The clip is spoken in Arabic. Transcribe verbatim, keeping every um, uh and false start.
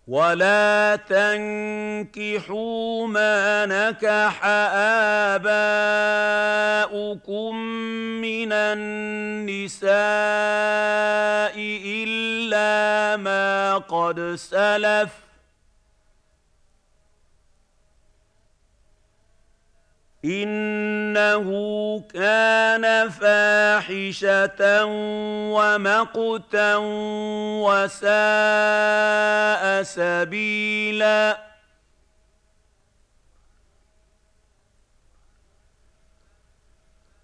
ولا تنكحوا ما نكح آباؤكم من النساء إلا ما قد سلف إنه كان فاحشة ومقتا وساء سبيلا